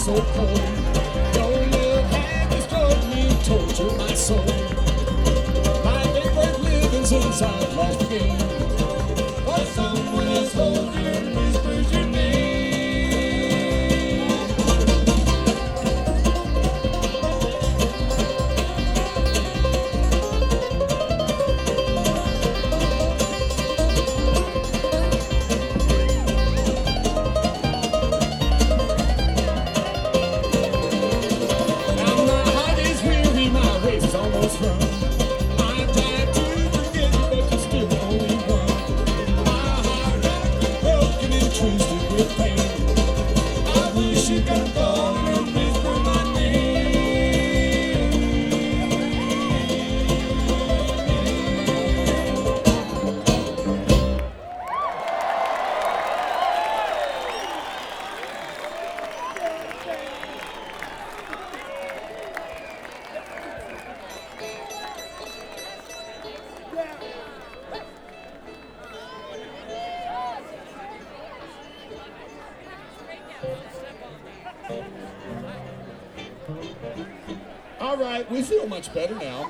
so cold. Your love had destroyed me, tortured my soul. Life ain't worth living since I've lost the game. Or someone else holds you and whispers your name. Almost run. I tried to forget you, but you still only one. My heart has been broken and twisted with pain. I wish you could go and whisper my name. All right, we feel much better now.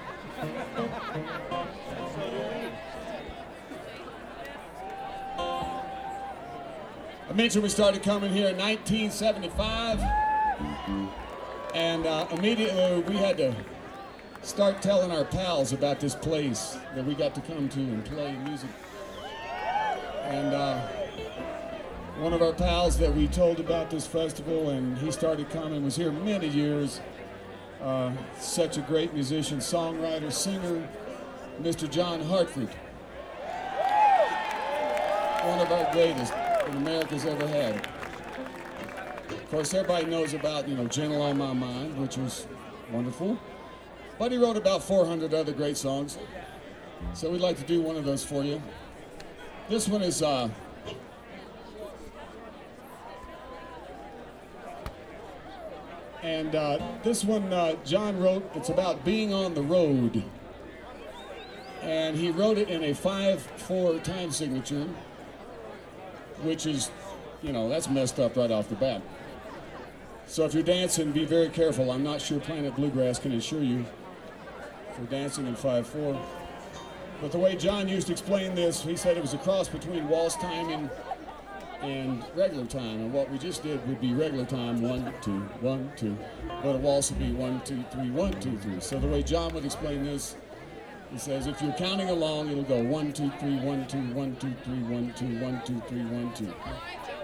I mentioned we started coming here in 1975, and immediately we had to start telling our pals about this place that we got to come to and play music. And one of our pals that we told about this festival, and he started coming, was here many years. Such a great musician, songwriter, singer, Mr. John Hartford. One of our greatest that America's ever had. Of course, everybody knows about, Gentle on My Mind, which was wonderful. But he wrote about 400 other great songs. So we'd like to do one of those for you. This one is and this one John wrote. It's about being on the road, and he wrote it in a 5/4 time signature, which is, that's messed up right off the bat. So if you're dancing, be very careful. I'm not sure Planet Bluegrass can assure you for dancing in 5/4. But the way John used to explain this, he said it was a cross between waltz timing and regular time, and what we just did would be regular time, 1 2 1 2, but a waltz would be 1 2 3 1 2 3. So the way John would explain this, he says if you're counting along, it'll go 1 2 3 1 2 1 2 3 1 2 1 2 3 1 2.